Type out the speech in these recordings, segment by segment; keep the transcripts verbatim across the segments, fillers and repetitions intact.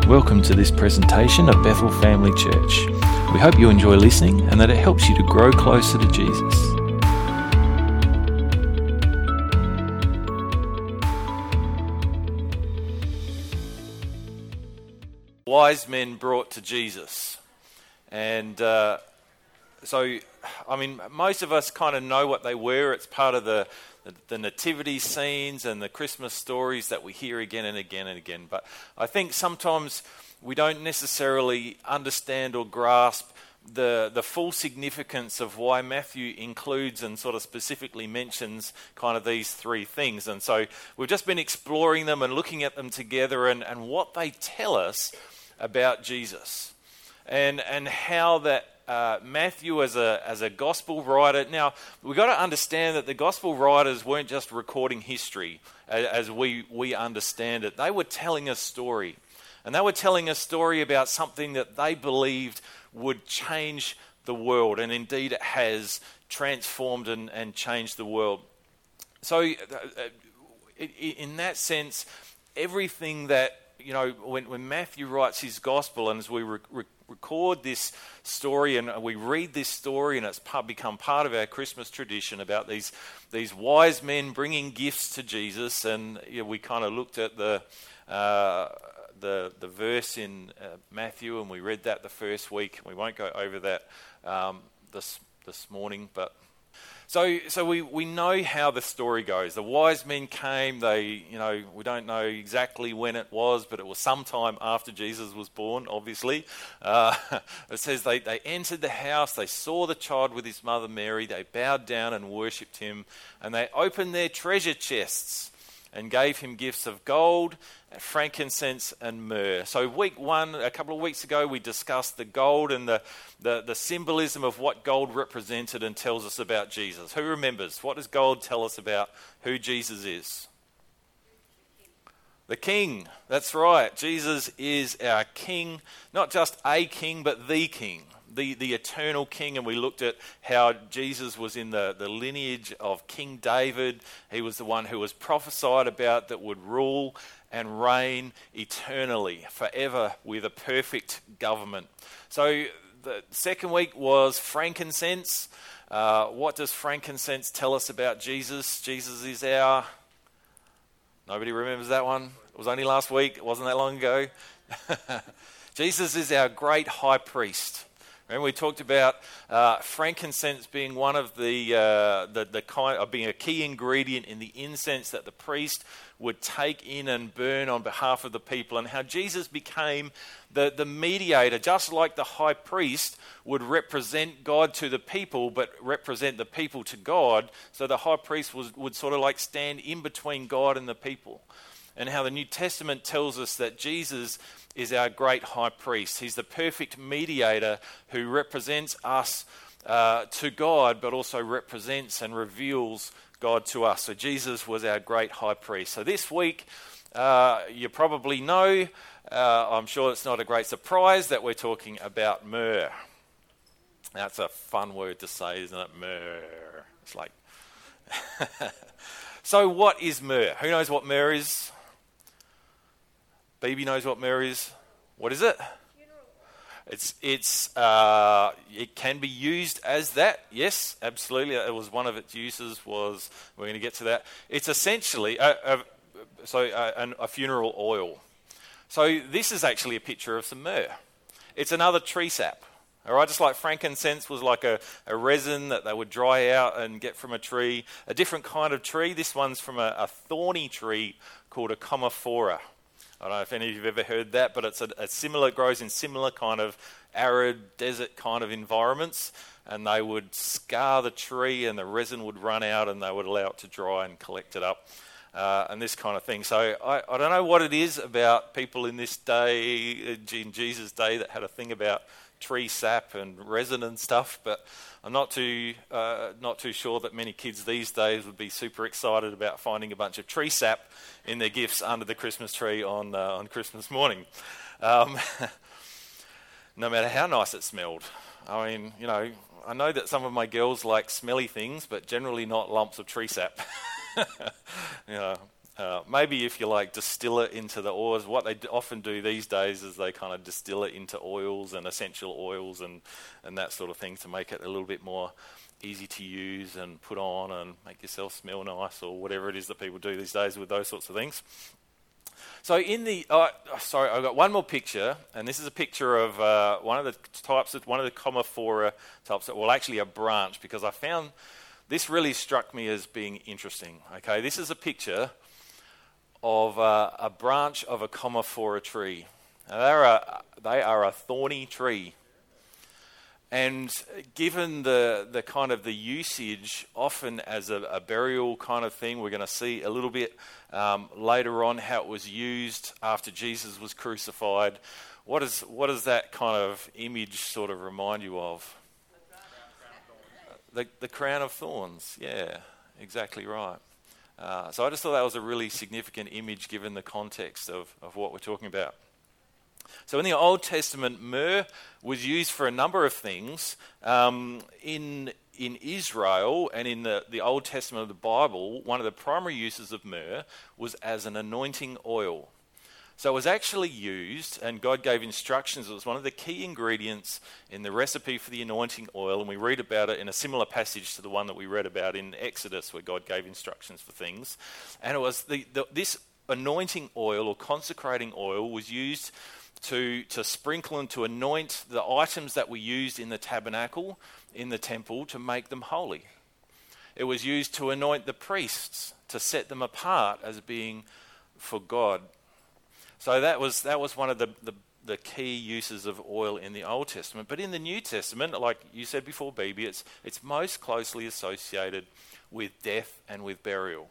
Welcome to this presentation of Bethel Family Church. We hope you enjoy listening and that it helps you to grow closer to Jesus. Wise men brought to Jesus. And uh, so, I mean, most of us kind of know what they were. It's part of the, the, the nativity scenes and the Christmas stories that we hear again and again and again. But I think sometimes we don't necessarily understand or grasp the the full significance of why Matthew includes and sort of specifically mentions kind of these three things. And so we've just been exploring them and looking at them together and, and what they tell us about Jesus. And and how that uh, Matthew as a as a gospel writer. Now we've got to understand that the gospel writers weren't just recording history as, as we we understand it. They were telling a story, and they were telling a story about something that they believed would change the world, and indeed it has transformed and, and changed the world. So, uh, in that sense, everything that you know, when, when Matthew writes his gospel, and as we re- re- record this story and we read this story, and it's part, become part of our Christmas tradition about these these wise men bringing gifts to Jesus, and you know, we kind of looked at the uh, the the verse in uh, Matthew, and we read that the first week. We won't go over that um, this this morning, but. So, so we, we know how the story goes. The wise men came. They, you know, we don't know exactly when it was, but it was sometime after Jesus was born. Obviously, uh, it says they they entered the house. They saw the child with his mother Mary. They bowed down and worshipped him, and they opened their treasure chests and gave him gifts of gold, frankincense and myrrh. So week one, a couple of weeks ago, we discussed the gold and the, the, the symbolism of what gold represented and tells us about Jesus. Who remembers? What does gold tell us about who Jesus is? The King. That's right. Jesus is our King, not just a King, but the King. The, the eternal King, and we looked at how Jesus was in the, the lineage of King David. He was the one who was prophesied about that would rule and reign eternally, forever, with a perfect government. So the second week was frankincense. Uh, what does frankincense tell us about Jesus? Jesus is our... Nobody remembers that one? It was only last week. It wasn't that long ago. Jesus is our great high priest. Remember, we talked about uh, frankincense being one of the uh, the, the kind of being a key ingredient in the incense that the priest would take in and burn on behalf of the people, and how Jesus became the, the mediator, just like the high priest would represent God to the people, but represent the people to God. So the high priest was, would sort of like stand in between God and the people, and how the New Testament tells us that Jesus is our great high priest. He's the perfect mediator who represents us uh, to God, but also represents and reveals God to us. So Jesus was our great high priest. So this week, uh, you probably know, uh, I'm sure it's not a great surprise that we're talking about myrrh. That's a fun word to say, isn't it? Myrrh. It's like... So what is myrrh? Who knows what myrrh is? Baby knows what myrrh is. What is it? Funeral. It's it's uh, it can be used as that. Yes, absolutely. It was one of its uses. Was we're going to get to that. It's essentially a, a, so a, a funeral oil. So this is actually a picture of some myrrh. It's another tree sap. All right, just like frankincense was like a, a resin that they would dry out and get from a tree. A different kind of tree. This one's from a, a thorny tree called a commiphora. I don't know if any of you have ever heard that, but it's a, a similar, it grows in similar kind of arid desert kind of environments, and they would scar the tree and the resin would run out and they would allow it to dry and collect it up, uh, and this kind of thing. So I, I don't know what it is about people in this day, in Jesus' day, that had a thing about tree sap and resin and stuff, but I'm not too uh, not too sure that many kids these days would be super excited about finding a bunch of tree sap in their gifts under the Christmas tree on uh, on Christmas morning. Um, no matter how nice it smelled. I mean, you know, I know that some of my girls like smelly things, but generally not lumps of tree sap. you know, Uh, maybe if you like distill it into the oils, what they d- often do these days is they kind of distill it into oils and essential oils and, and that sort of thing to make it a little bit more easy to use and put on and make yourself smell nice or whatever it is that people do these days with those sorts of things. So in the, uh, sorry, I've got one more picture, and this is a picture of uh, one of the types of, one of the Commiphora types, well actually a branch, because I found, this really struck me as being interesting. Okay, this is a picture of uh, a branch of a Commiphora tree. Now they're a, they are a thorny tree. And given the, the kind of the usage often as a, a burial kind of thing, we're going to see a little bit um, later on how it was used after Jesus was crucified. What is what does that kind of image sort of remind you of? The, the crown of thorns, yeah, exactly right. Uh, so I just thought that was a really significant image given the context of, of what we're talking about. So in the Old Testament, myrrh was used for a number of things. Um, in in Israel and in the, the Old Testament of the Bible, one of the primary uses of myrrh was as an anointing oil. So it was actually used, and God gave instructions. It was one of the key ingredients in the recipe for the anointing oil, and we read about it in a similar passage to the one that we read about in Exodus, where God gave instructions for things. And it was the, the this anointing oil or consecrating oil was used to to sprinkle and to anoint the items that were used in the tabernacle, in the temple, to make them holy. It was used to anoint the priests, to set them apart as being for God. So that was that was one of the, the, the key uses of oil in the Old Testament. But in the New Testament, like you said before, Bibi, it's it's most closely associated with death and with burial.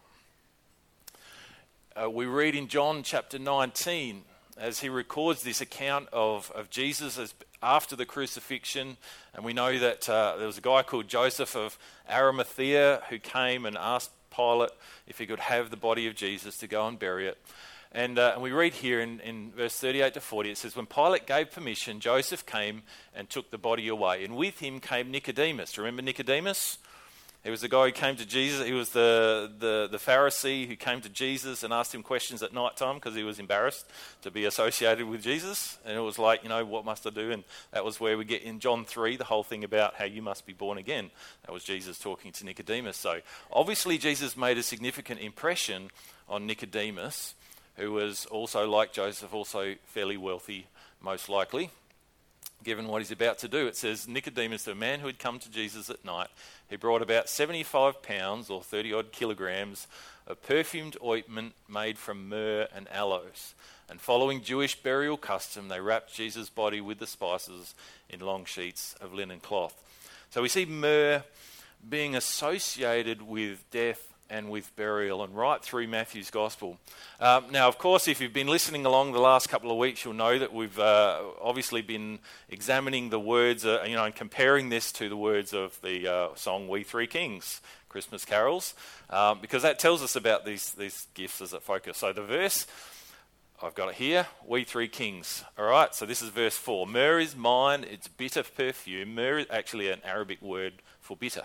Uh, we read in John chapter nineteen, as he records this account of, of Jesus as after the crucifixion, and we know that uh, there was a guy called Joseph of Arimathea who came and asked Pilate if he could have the body of Jesus to go and bury it. And, uh, and we read here in, in verse thirty-eight to forty, it says, when Pilate gave permission, Joseph came and took the body away, and with him came Nicodemus. Remember Nicodemus? He was the guy who came to Jesus. He was the, the, the Pharisee who came to Jesus and asked him questions at night time because he was embarrassed to be associated with Jesus. And it was like, you know, what must I do? And that was where we get in John three, the whole thing about how you must be born again. That was Jesus talking to Nicodemus. So obviously Jesus made a significant impression on Nicodemus, who was also, like Joseph, also fairly wealthy, most likely, given what he's about to do. It says, Nicodemus, the man who had come to Jesus at night, he brought about seventy-five pounds or thirty odd kilograms of perfumed ointment made from myrrh and aloes. And following Jewish burial custom, they wrapped Jesus' body with the spices in long sheets of linen cloth. So we see myrrh being associated with death and with burial, and right through Matthew's Gospel. Um, now, of course, if you've been listening along the last couple of weeks, you'll know that we've uh, obviously been examining the words, uh, you know, and comparing this to the words of the uh, song "We Three Kings," Christmas carols, um, because that tells us about these these gifts as a focus. So the verse, I've got it here, "We Three Kings." All right, so this is verse four. Myrrh is mine, its bitter perfume. Myrrh is actually an Arabic word for bitter.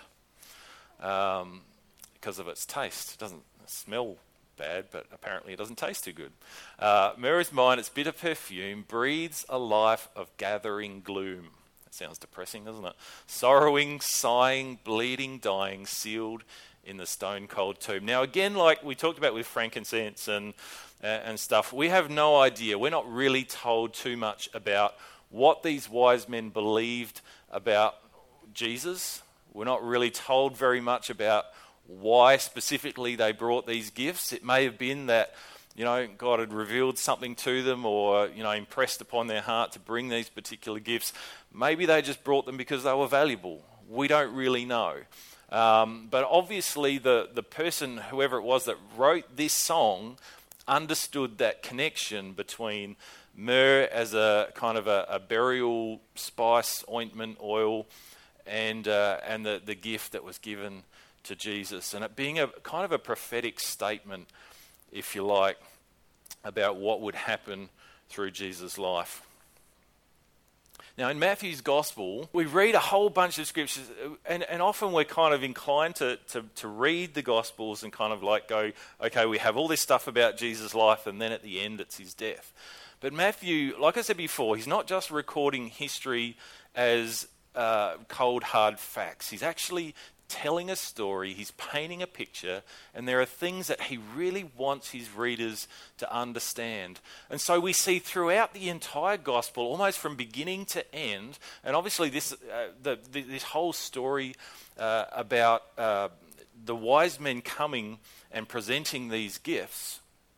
Um, because of its taste. It doesn't smell bad, but apparently it doesn't taste too good. Uh, myrrh is mine, its bitter perfume breathes a life of gathering gloom. That sounds depressing, doesn't it? Sorrowing, sighing, bleeding, dying, sealed in the stone-cold tomb. Now again, like we talked about with frankincense and, uh, and stuff, we have no idea. We're not really told too much about what these wise men believed about Jesus. We're not really told very much about why specifically they brought these gifts. It may have been that, you know, God had revealed something to them or, you know, impressed upon their heart to bring these particular gifts. Maybe they just brought them because they were valuable. We don't really know. Um, but obviously the, the person, whoever it was that wrote this song, understood that connection between myrrh as a kind of a, a burial spice, ointment, oil, and uh, and the, the gift that was given to Jesus, and it being a kind of a prophetic statement, if you like, about what would happen through Jesus' life. Now, in Matthew's Gospel, we read a whole bunch of scriptures, and, and often we're kind of inclined to, to, to read the Gospels and kind of like go, okay, we have all this stuff about Jesus' life, and then at the end it's his death. But Matthew, like I said before, he's not just recording history as uh, cold, hard facts. He's actually telling a story, he's painting a picture, and there are things that he really wants his readers to understand. And so we see throughout the entire gospel, almost from beginning to end, and obviously this uh, the, the, this whole story uh, about uh, the wise men coming and presenting these gifts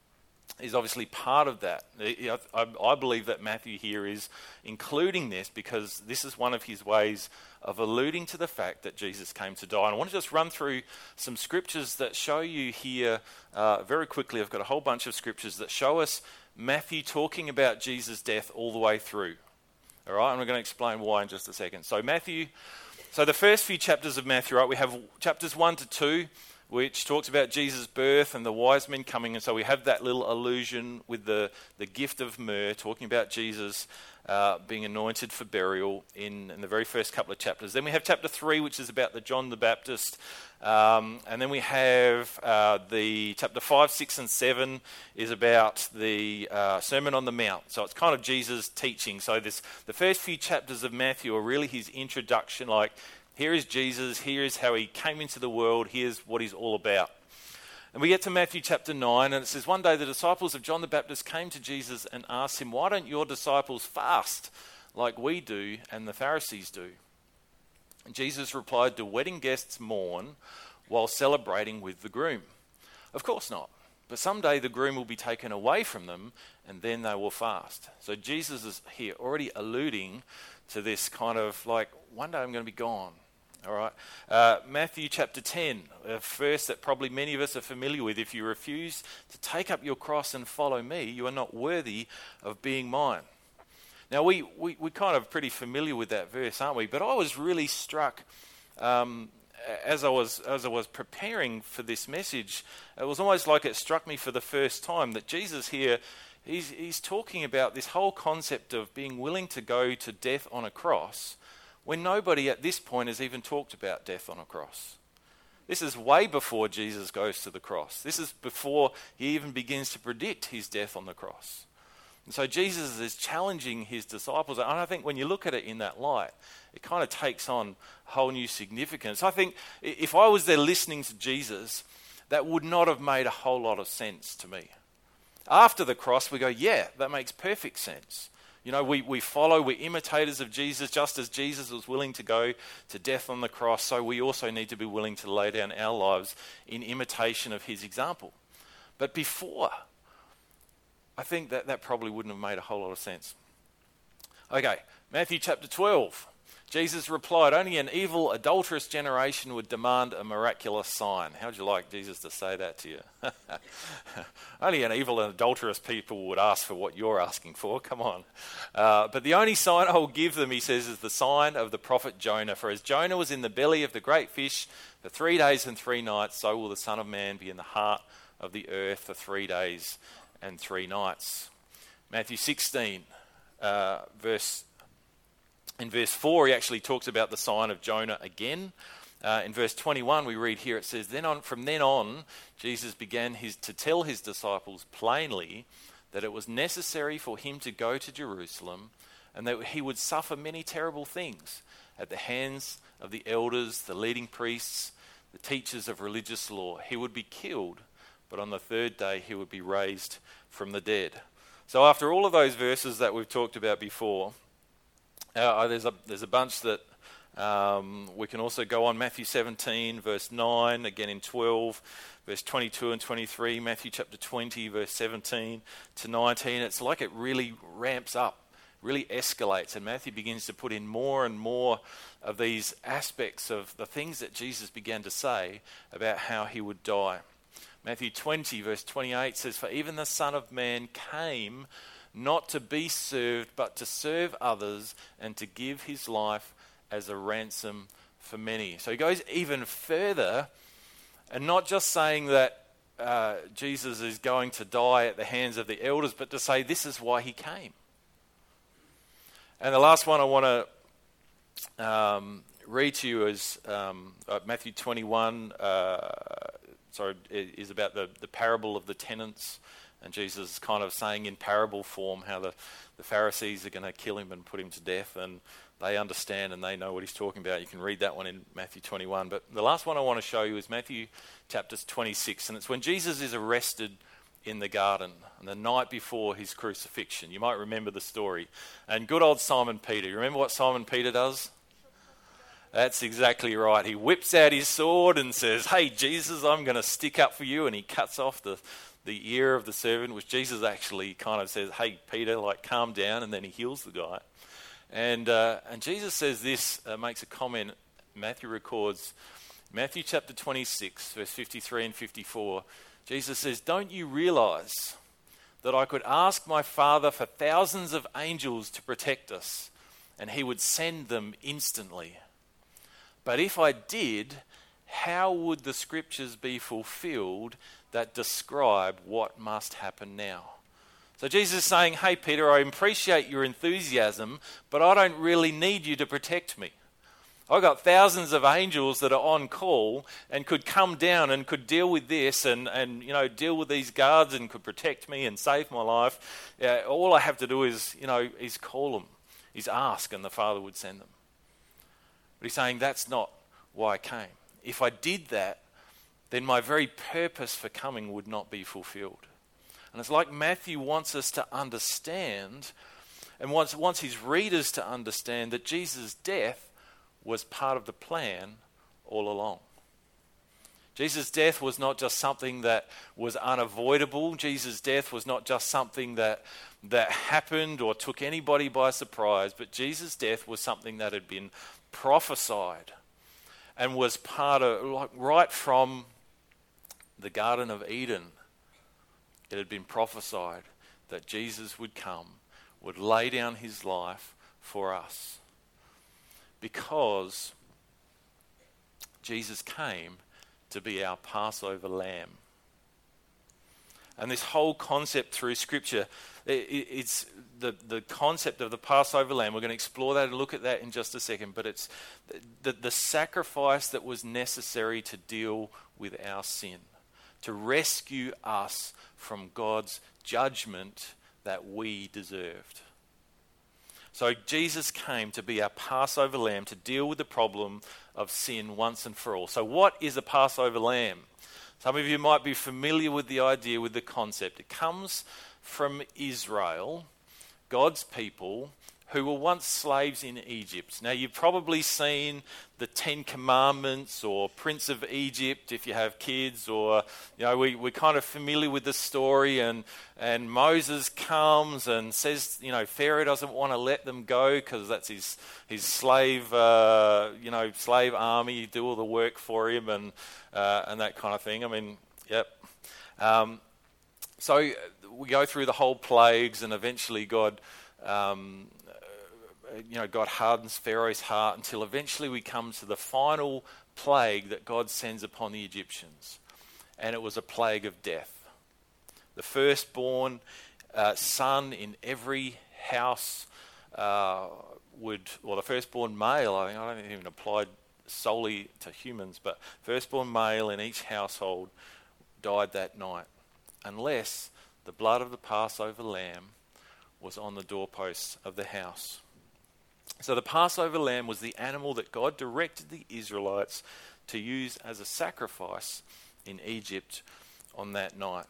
is obviously part of that. I, I believe that Matthew here is including this because this is one of his ways of alluding to the fact that Jesus came to die. And I want to just run through some scriptures that show you here uh, very quickly. I've got a whole bunch of scriptures that show us Matthew talking about Jesus' death all the way through. All right, and we're going to explain why in just a second. So Matthew, so the first few chapters of Matthew, right, we have chapters one to two, which talks about Jesus' birth and the wise men coming. And so we have that little allusion with the, the gift of myrrh, talking about Jesus uh, being anointed for burial in, in the very first couple of chapters. Then we have chapter three, which is about the John the Baptist. Um, and then we have uh, the chapter five, six, and seven is about the uh, Sermon on the Mount. So it's kind of Jesus' teaching. So this the first few chapters of Matthew are really his introduction, like, here is Jesus, here is how he came into the world, here's what he's all about. And we get to Matthew chapter nine, and it says, one day the disciples of John the Baptist came to Jesus and asked him, why don't your disciples fast like we do and the Pharisees do? And Jesus replied, do wedding guests mourn while celebrating with the groom? Of course not. But someday the groom will be taken away from them, and then they will fast. So Jesus is here already alluding to this kind of like, one day I'm going to be gone. All right. Uh, Matthew chapter ten, a verse that probably many of us are familiar with. If you refuse to take up your cross and follow me, you are not worthy of being mine. Now, we, we, we're kind of pretty familiar with that verse, aren't we? But I was really struck um, as I was as I was preparing for this message. It was almost like it struck me for the first time that Jesus here, he's, he's talking about this whole concept of being willing to go to death on a cross when nobody at this point has even talked about death on a cross. This is way before Jesus goes to the cross. This is before he even begins to predict his death on the cross. And so Jesus is challenging his disciples. And I think when you look at it in that light, it kind of takes on whole new significance. I think if I was there listening to Jesus, that would not have made a whole lot of sense to me. After the cross, we go, yeah, that makes perfect sense. You know, we, we follow, we're imitators of Jesus, just as Jesus was willing to go to death on the cross, so we also need to be willing to lay down our lives in imitation of his example. But before, I think that that probably wouldn't have made a whole lot of sense. Okay, Matthew chapter twelve. Jesus replied, only an evil, adulterous generation would demand a miraculous sign. How would you like Jesus to say that to you? Only an evil and adulterous people would ask for what you're asking for. Come on. Uh, but the only sign I will give them, he says, is the sign of the prophet Jonah. For as Jonah was in the belly of the great fish for three days and three nights, so will the Son of Man be in the heart of the earth for three days and three nights. Matthew sixteen, uh, verse In verse four, he actually talks about the sign of Jonah again. Uh, in verse twenty-one, we read here, it says, "Then on, from then on, Jesus began his, to tell his disciples plainly that it was necessary for him to go to Jerusalem and that he would suffer many terrible things at the hands of the elders, the leading priests, the teachers of religious law. He would be killed, but on the third day he would be raised from the dead." So after all of those verses that we've talked about before, Uh, there's a there's a bunch that um, we can also go on. Matthew seventeen, verse nine, again in twelve, verse twenty-two and twenty-three, Matthew chapter twenty, verse seventeen to nineteen. It's like it really ramps up, really escalates, and Matthew begins to put in more and more of these aspects of the things that Jesus began to say about how he would die. Matthew twenty, verse twenty-eight says, "For even the Son of Man came not to be served, but to serve others and to give his life as a ransom for many." So he goes even further, and not just saying that uh, Jesus is going to die at the hands of the elders, but to say this is why he came. And the last one I want to um, read to you is um, uh, Matthew twenty-one, uh, sorry, is about the, the parable of the tenants. And Jesus is kind of saying in parable form how the, the Pharisees are going to kill him and put him to death, and they understand and they know what he's talking about. You can read that one in Matthew twenty-one. But the last one I want to show you is Matthew chapter twenty-six, and it's when Jesus is arrested in the garden and the night before his crucifixion. You might remember the story. And good old Simon Peter. You remember what Simon Peter does? That's exactly right. He whips out his sword and says, "Hey, Jesus, I'm going to stick up for you." And he cuts off the the ear of the servant, which Jesus actually kind of says, "Hey, Peter, like, calm down," and then he heals the guy. And uh, and Jesus says this, uh, makes a comment, Matthew records, Matthew chapter twenty-six, verse fifty-three and fifty-four, Jesus says, "Don't you realize that I could ask my Father for thousands of angels to protect us, and he would send them instantly? But if I did, how would the scriptures be fulfilled that describe what must happen now?" So Jesus is saying, "Hey, Peter, I appreciate your enthusiasm, but I don't really need you to protect me. I've got thousands of angels that are on call and could come down and could deal with this and, and you know, deal with these guards and could protect me and save my life. Uh, all I have to do is, you know, is call them, is ask, and the Father would send them." But he's saying that's not why I came. If I did that, then my very purpose for coming would not be fulfilled. And it's like Matthew wants us to understand, and wants, wants his readers to understand, that Jesus' death was part of the plan all along. Jesus' death was not just something that was unavoidable. Jesus' death was not just something that that happened or took anybody by surprise, but Jesus' death was something that had been prophesied and was part of, like, right from the Garden of Eden. It had been prophesied that Jesus would come, would lay down his life for us, because Jesus came to be our Passover lamb. And this whole concept through Scripture, it, it's the, the concept of the Passover lamb. We're going to explore that and look at that in just a second. But it's the, the sacrifice that was necessary to deal with our sin, to rescue us from God's judgment that we deserved. So Jesus came to be our Passover lamb, to deal with the problem of sin once and for all. So what is a Passover lamb? Some of you might be familiar with the idea, with the concept. It comes from Israel, God's people, who were once slaves in Egypt. Now, you've probably seen the Ten Commandments or Prince of Egypt if you have kids, or, you know, we, we're kind of familiar with the story, and, and Moses comes and says, you know, Pharaoh doesn't want to let them go because that's his, his slave, uh, you know, slave army, do all the work for him and, uh, and that kind of thing. I mean, yep. Um, so we go through the whole plagues, and eventually God... Um, You know, God hardens Pharaoh's heart until eventually we come to the final plague that God sends upon the Egyptians. And it was a plague of death. The firstborn uh, son in every house uh, would, or the firstborn male, I think, I don't think it even applied solely to humans, but firstborn male in each household died that night, unless the blood of the Passover lamb was on the doorposts of the house. So the Passover lamb was the animal that God directed the Israelites to use as a sacrifice in Egypt on that night.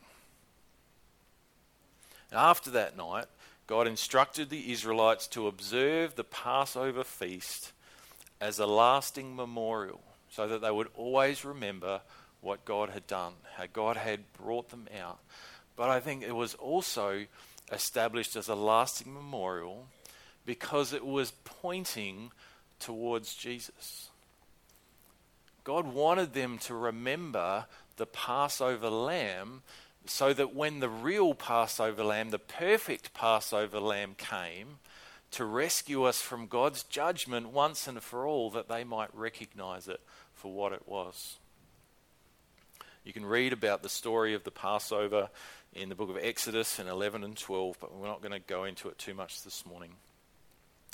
And after that night, God instructed the Israelites to observe the Passover feast as a lasting memorial, so that they would always remember what God had done, how God had brought them out. But I think it was also established as a lasting memorial because it was pointing towards Jesus. God wanted them to remember the Passover lamb, so that when the real Passover lamb, the perfect Passover lamb, came to rescue us from God's judgment once and for all, that they might recognize it for what it was. You can read about the story of the Passover in the book of Exodus in eleven and twelve, but we're not going to go into it too much this morning.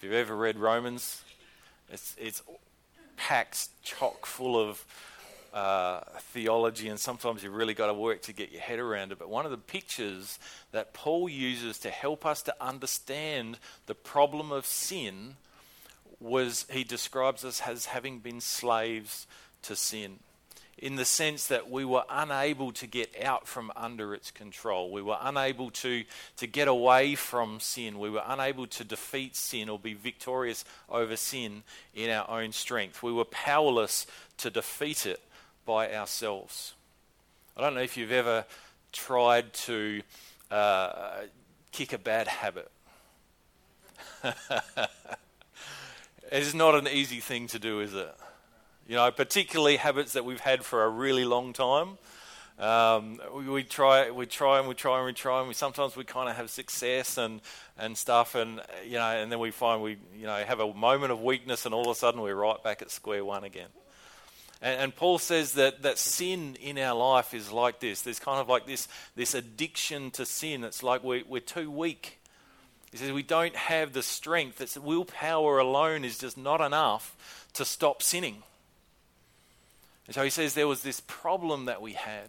If you've ever read Romans, it's it's packed chock full of uh, theology, and sometimes you've really got to work to get your head around it. But one of the pictures that Paul uses to help us to understand the problem of sin was he describes us as having been slaves to sin, in the sense that we were unable to get out from under its control. We were unable to, to get away from sin. We were unable to defeat sin or be victorious over sin in our own strength. We were powerless to defeat it by ourselves. I don't know if you've ever tried to uh, kick a bad habit. It's not an easy thing to do, is it? You know, particularly habits that we've had for a really long time. Um, we, we try, we try, and we try, and we try, and we sometimes we kind of have success and and stuff, and you know, and then we find we you know have a moment of weakness, and all of a sudden we're right back at square one again. And, and Paul says that that sin in our life is like this. There's kind of like this this addiction to sin. It's like we we're too weak. He says we don't have the strength. It's willpower alone is just not enough to stop sinning. And so he says there was this problem that we had.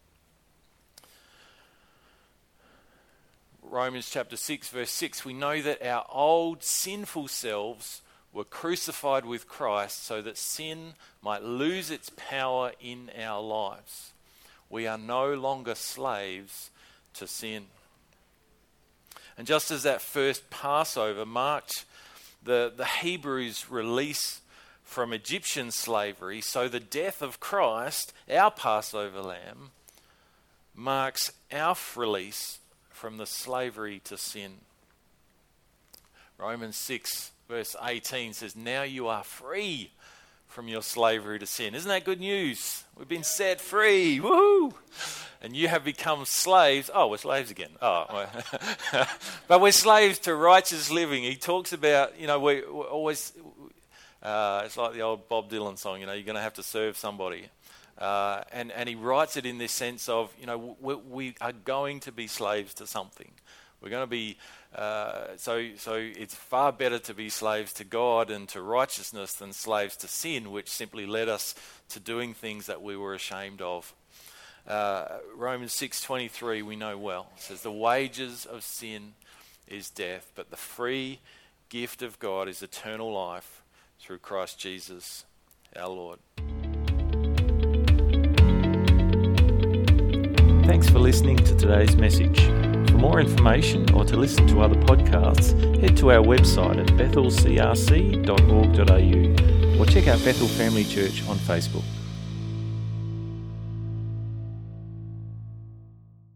Romans chapter six, verse six, we know that our old sinful selves were crucified with Christ so that sin might lose its power in our lives. We are no longer slaves to sin. And just as that first Passover marked the, the Hebrews' release from Egyptian slavery, so the death of Christ, our Passover lamb, marks our release from the slavery to sin. Romans six verse eighteen says, now you are free from your slavery to sin. Isn't that good news? We've been set free. Woohoo! And you have become slaves. Oh, we're slaves again. Oh, but we're slaves to righteous living. He talks about, you know, we we're always... Uh, it's like the old Bob Dylan song, you know, you're going to have to serve somebody. Uh, and, and he writes it in this sense of, you know, we, we are going to be slaves to something. We're going to be, uh, so so it's far better to be slaves to God and to righteousness than slaves to sin, which simply led us to doing things that we were ashamed of. Uh, Romans six twenty-three we know well. It says, the wages of sin is death, but the free gift of God is eternal life through Christ Jesus, our Lord. Thanks for listening to today's message. For more information or to listen to other podcasts, head to our website at bethel c r c dot org dot a u or check out Bethel Family Church on Facebook.